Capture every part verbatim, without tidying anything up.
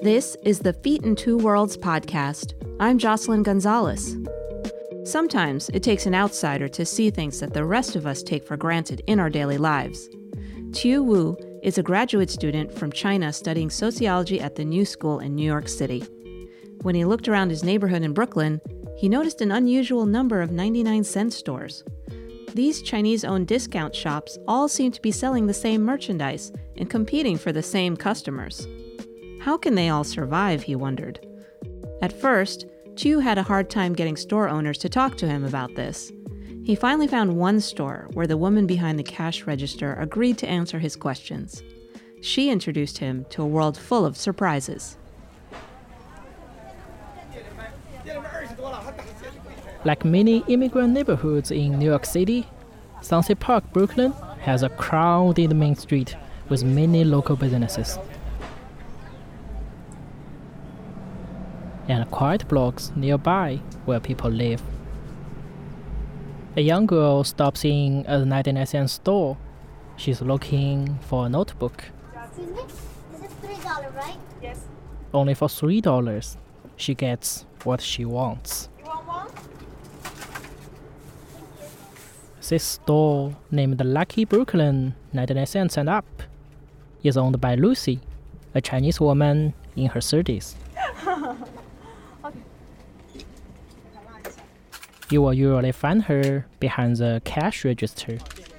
This is the Feet in Two Worlds podcast. I'm Jocelyn Gonzalez. Sometimes it takes an outsider to see things that the rest of us take for granted in our daily lives. Tiu Wu is a graduate student from China studying sociology at the New School in New York City. When he looked around his neighborhood in Brooklyn, he noticed an unusual number of ninety-nine cent stores. These Chinese-owned discount shops all seem to be selling the same merchandise and competing for the same customers. How can they all survive, he wondered. At first, Tiu had a hard time getting store owners to talk to him about this. He finally found one store where the woman behind the cash register agreed to answer his questions. She introduced him to a world full of surprises. Like many immigrant neighborhoods in New York City, Sunset Park, Brooklyn has a crowded main street with many local businesses. And quiet blocks nearby where people live. A young girl stops in a ninety-nine cent store. She's looking for a notebook. Excuse me? This is three dollars, right? Yes. Only for three dollars, she gets what she wants. You want one? This store, named Lucky Brooklyn ninety-nine cents and up, is owned by Lucy, a Chinese woman in her thirties. Okay. You will usually find her behind the cash register.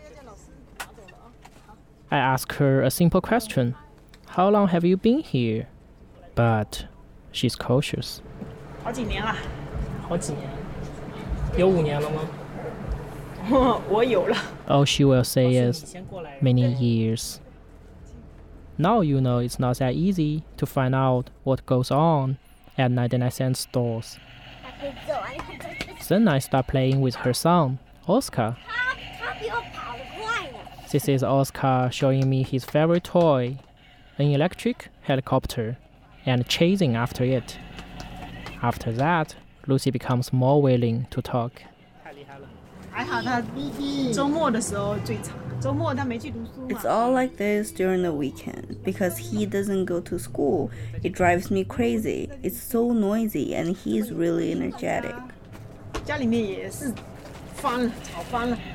I ask her a simple question. How long have you been here? But she's cautious. 好几年了， 好几年？有五年了吗？ 我有了。 All she will say is many years. Now you know it's not that easy to find out what goes on at ninety-nine cent stores. Then I start playing with her son, Oscar. This is Oscar showing me his favorite toy, an electric helicopter, and chasing after it. After that, Lucy becomes more willing to talk. 还好他周末的时候最长，周末他没去读书嘛。 It's all like this during the weekend. Because he doesn't go to school, it drives me crazy. It's so noisy and he's really energetic. 家里面也是翻了，吵翻了。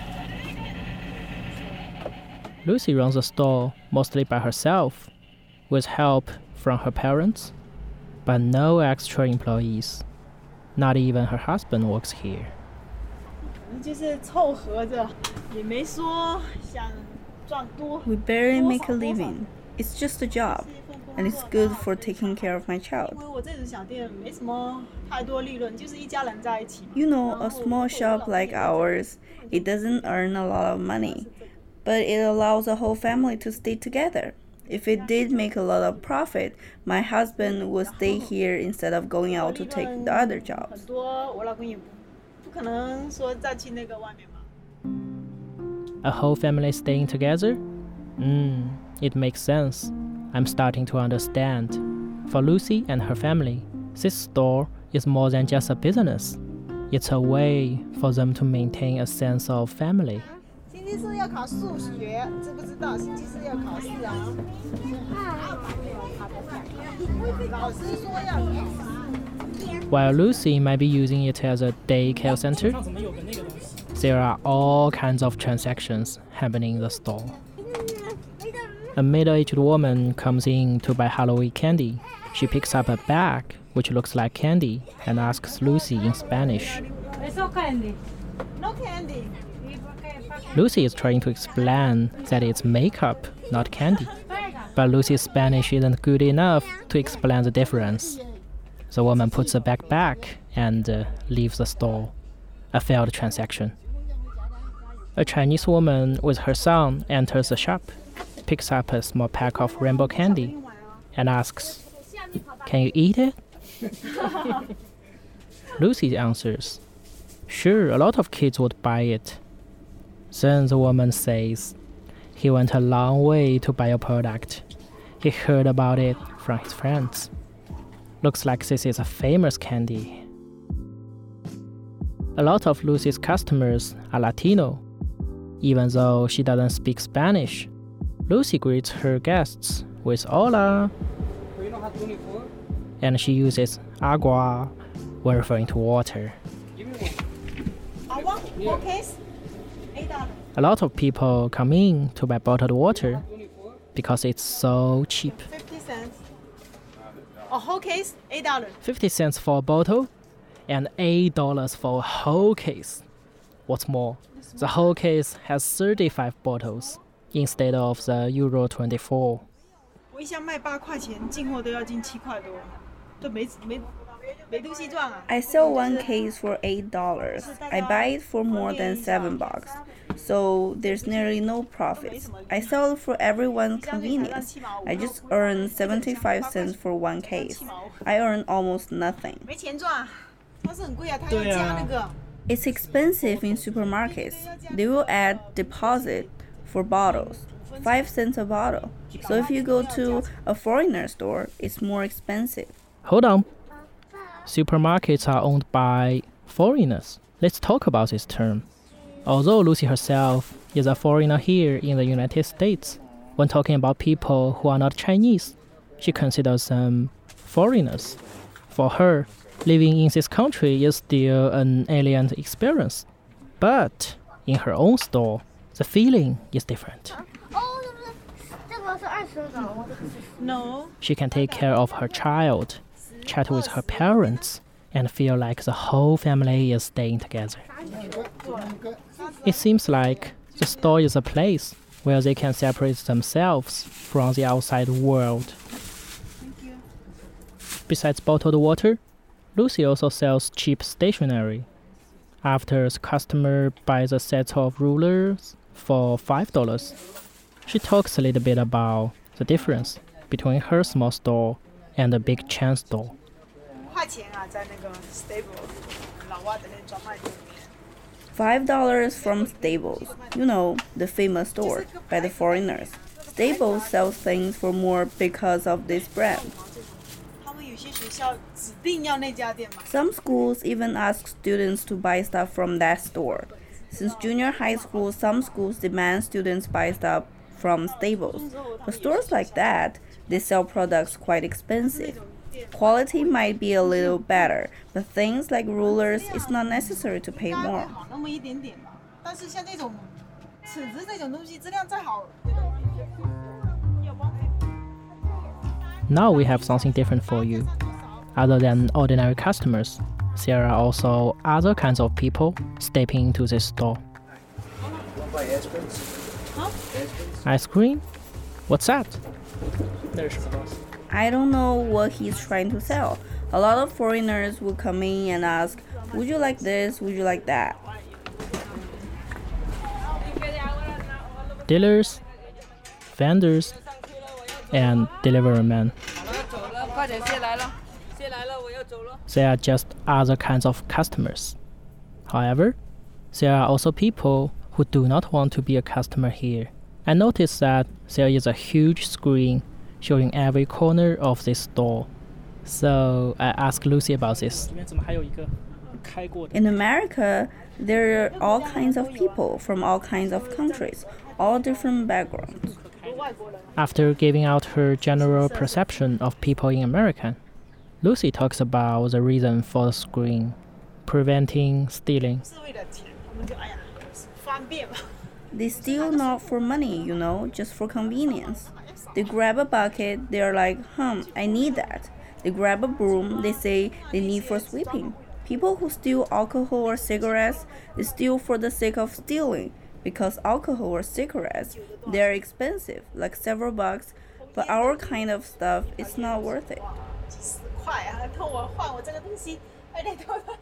Lucy runs the store mostly by herself, with help from her parents, but no extra employees. Not even her husband works here. 就是凑合着，也没说想赚多。 We barely make a living. It's just a job. And it's good for taking care of my child. 因为我这种小店没什么太多利润，就是一家人在一起。 You know, a small shop like ours, it doesn't earn a lot of money, but it allows a whole family to stay together. If it did make a lot of profit, my husband would stay here instead of going out to take the other jobs. 很多我老公也不不可能说再去那个外面嘛。 A whole family staying together? Hmm, it makes sense. I'm starting to understand. For Lucy and her family, this store is more than just a business. It's a way for them to maintain a sense of family. 星期四要考数学，知不知道？星期四要考试啊。老师说要考试。 While Lucy might be using it as a daycare center, there are all kinds of transactions happening in the store. A middle-aged woman comes in to buy Halloween candy. She picks up a bag, which looks like candy, and asks Lucy in Spanish. No candy. No candy. Lucy is trying to explain that it's makeup, not candy. But Lucy's Spanish isn't good enough to explain the difference. The woman puts the bag back and uh, leaves the store. A failed transaction. A Chinese woman with her son enters the shop, picks up a small pack of rainbow candy, and asks, "Can you eat it?" Lucy answers, "Sure, a lot of kids would buy it." Then the woman says, "He went a long way to buy a product. He heard about it from his friends. Looks like this is a famous candy." A lot of Lucy's customers are Latino. Even though she doesn't speak Spanish, Lucy greets her guests with "Hola." and she uses agua when referring to water. Agua, four case, eight dollars. A lot of people come in to buy bottled water because it's so cheap. Fifty cents. A whole case, eight dollars. fifty cents for a bottle and eight dollars for a whole case. What's more, the whole case has thirty-five bottles instead of the Euro twenty-four. 我一箱卖八块钱，进货都要进七块多，都没没没东西赚啊。 I sell one case for eight dollars. I buy it for more than seven bucks. So there's nearly no profits. I sell it for everyone's convenience. I just earn seventy-five cents for one case. I earn almost nothing. 没钱赚啊，超市很贵啊，他要加那个。 It's expensive in supermarkets. They will add deposit for bottles, five cents a bottle. So if you go to a foreigner store, it's more expensive. Hold on. Supermarkets are owned by foreigners. Let's talk about this term. Although Lucy herself is a foreigner here in the United States, when talking about people who are not Chinese, she considers them foreigners. For her, living in this country is still an alien experience. But in her own store, the feeling is different. No. She can take care of her child, chat with her parents, and feel like the whole family is staying together. It seems like the store is a place where they can separate themselves from the outside world. Besides bottled water, Lucy also sells cheap stationery. After the customer buys a set of rulers for five dollars, she talks a little bit about the difference between her small store and a big chain store. 五块钱啊，在那个 Stable 老外的那专卖店里面。 Five dollars from Staples, you know, the famous store by the foreigners. Staples sells things for more because of this brand. 他们有些学校指定要那家店买。 Some schools even ask students to buy stuff from that store. Since junior high school, some schools demand students buy stuff from Staples. For stores like that, they sell products quite expensive. Quality might be a little better, but things like rulers, it's not necessary to pay more. 好那么一点点吧，但是像这种尺子这种东西，质量再好。 Now we have something different for you. Other than ordinary customers, there are also other kinds of people stepping into this store. Ice cream? What's that? I don't know what he's trying to sell. A lot of foreigners will come in and ask, would you like this? Would you like that? Dealers, vendors, and delivery men. They are just other kinds of customers. However, there are also people who do not want to be a customer here. I noticed that there is a huge screen showing every corner of this store. So I asked Lucy about this. In America, there are all kinds of people from all kinds of countries, all different backgrounds. After giving out her general perception of people in America, Lucy talks about the reason for the screen, preventing stealing. 是为了钱，他们就哎呀方便嘛。 They steal not for money, you know, just for convenience. They grab a bucket, they're like, hmm, I need that. They grab a broom, they say they need for sweeping. People who steal alcohol or cigarettes, they steal for the sake of stealing. Because alcohol or cigarettes, they're expensive, like several bucks, but our kind of stuff, it's not worth it. 几十块啊，然后我换我这个东西，还得多少？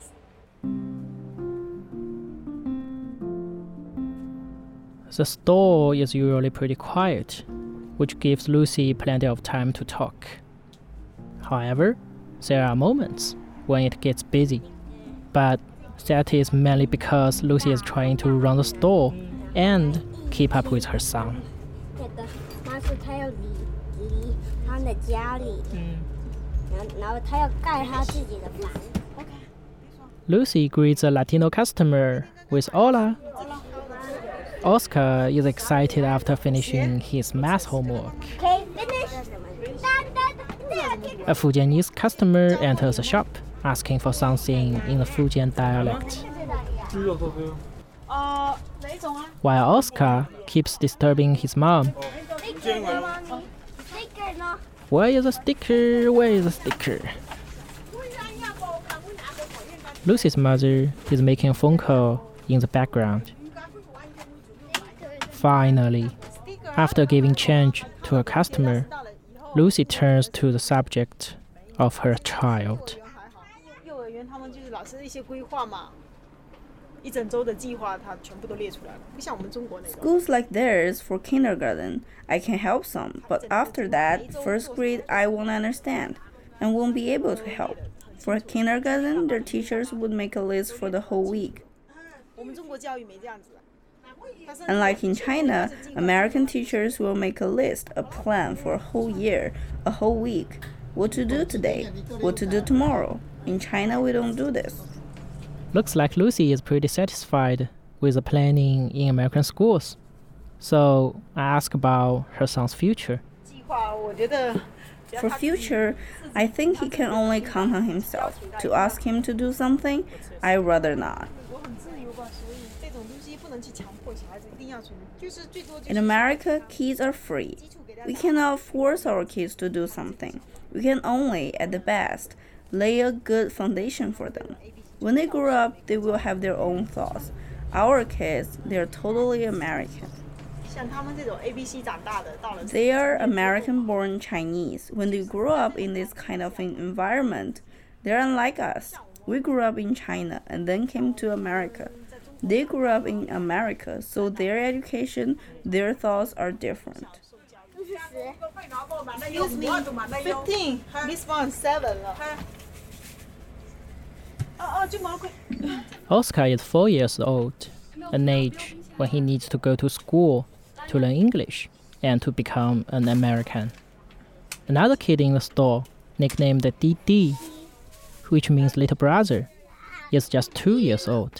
The store is usually pretty quiet, which gives Lucy plenty of time to talk. However, there are moments when it gets busy, but that is mainly because Lucy is trying to run the store and keep up with her son. 那个妈是她要离离她的家里，然后然后她要盖她自己的房。 Lucy greets a Latino customer with Hola. Oscar is excited after finishing his math homework. Okay, finish. Done, done. A Fujianese customer enters a shop, asking for something in the Fujian dialect. While Oscar keeps disturbing his mom. Where is the sticker? Where is the sticker? Lucy's mother is making a phone call in the background. Finally, after giving change to a customer, Lucy turns to the subject of her child. Schools like theirs for kindergarten, I can help some, but after that, first grade, I won't understand and won't be able to help. For kindergarten, their teachers would make a list for the whole week. Unlike in China, American teachers will make a list, a plan for a whole year, a whole week. What to do today, what to do tomorrow. In China, we don't do this. Looks like Lucy is pretty satisfied with the planning in American schools. So I ask about her son's future. For future, I think he can only count on himself. To ask him to do something, I'd rather not. In America, kids are free. We cannot force our kids to do something. We can only, at the best, lay a good foundation for them. When they grow up, they will have their own thoughts. Our kids, they are totally American. They are American-born Chinese. When they grow up in this kind of an environment, they're unlike us. We grew up in China and then came to America. They grew up in America, so their education, their thoughts are different. Excuse me, fifteen. This one, seven. Oscar is four years old, an age when he needs to go to school to learn English and to become an American. Another kid in the store, nicknamed Didi, which means little brother, is just two years old.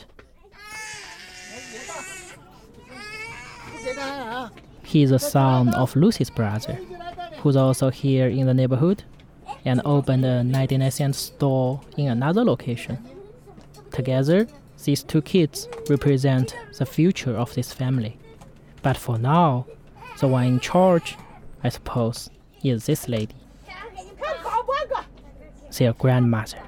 He is the son of Lucy's brother, who's also here in the neighborhood and opened a ninety-nine cent store in another location. Together, these two kids represent the future of this family. But for now, the one in charge, I suppose, is this lady, their grandmother.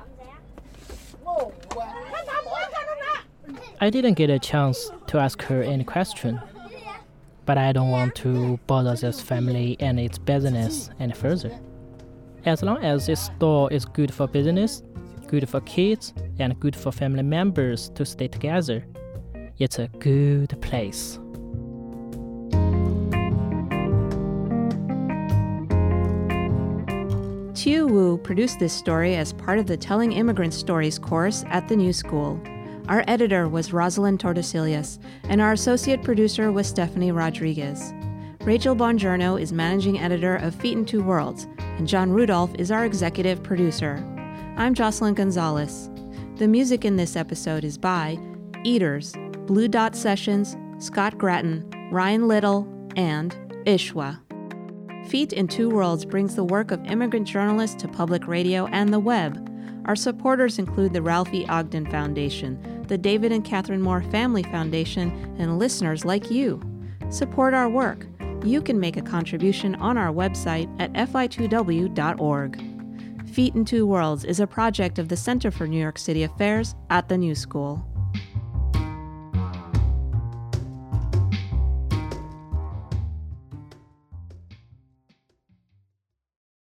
I didn't get a chance to ask her any question, but I don't want to bother this family and its business any further. As long as this store is good for business, good for kids, and good for family members to stay together, it's a good place. Tiu Wu produced this story as part of the Telling Immigrant Stories course at the New School. Our editor was Rosalind Tordesillas, and our associate producer was Stephanie Rodriguez. Rachel Bongiorno is managing editor of Feet in Two Worlds, and John Rudolph is our executive producer. I'm Jocelyn Gonzalez. The music in this episode is by Eaters, Blue Dot Sessions, Scott Gratton, Ryan Little, and Ishwa. Feet in Two Worlds brings the work of immigrant journalists to public radio and the web. Our supporters include the Ralph E. Ogden Foundation, the David and Catherine Moore Family Foundation, and listeners like you. Support our work. You can make a contribution on our website at F I two W dot org. Feet in Two Worlds is a project of the Center for New York City Affairs at the New School.